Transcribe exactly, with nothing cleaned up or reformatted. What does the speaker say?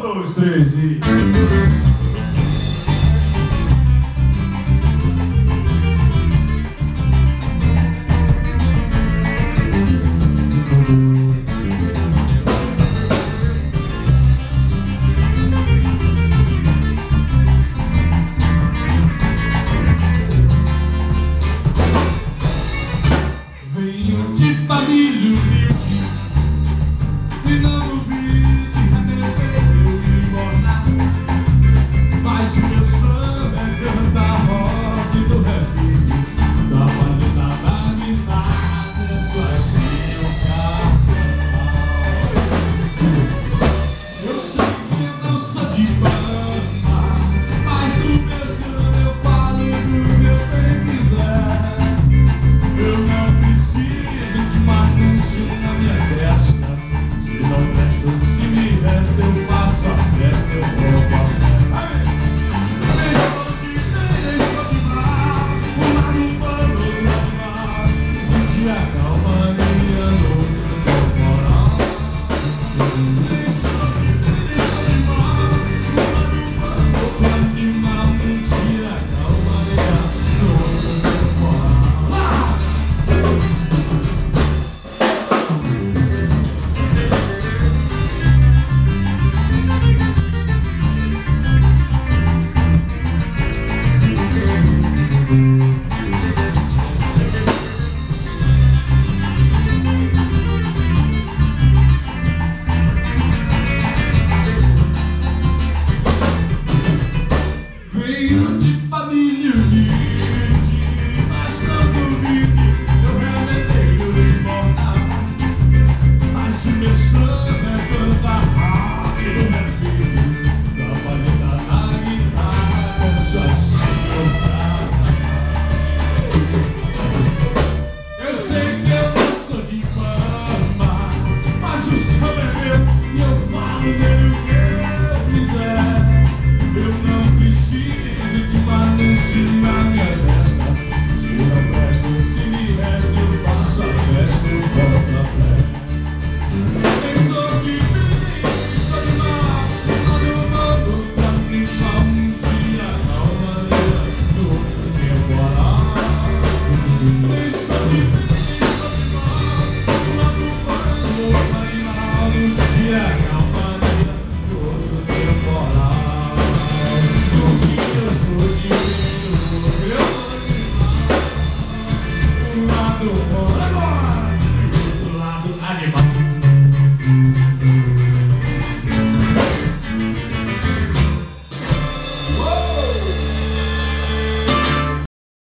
dois, três e... Venho de família humilde e não duvide a meu filho me importar. Mas o meu samba é cantar rock do rap, da paleta da guitarra, isso assim é o carnaval. Eu sei que eu não sou de fama, mas no meu samba eu falo do meu bem quiser. Eu não preciso de uma cancha na minha testa. Se não presta, se me resta, eu faço a festa, eu vou pra festa. Deixou de bem, deixou de mal, um lado pano, outro lado mal. Um dia calma, minha louca, meu moral. Deixou de bem, deixou de mal, um lado pano, outro lado mal. Um dia calma, minha louca, meu moral. Venho de família humilde, mas não duvide, eu realmente tenho importar. Mas o meu samba é cantar rock do rap, da paleta da guitarra, penso assim eu tava. Eu sei que eu não sou de fama, mas o samba é meu e eu falo dele.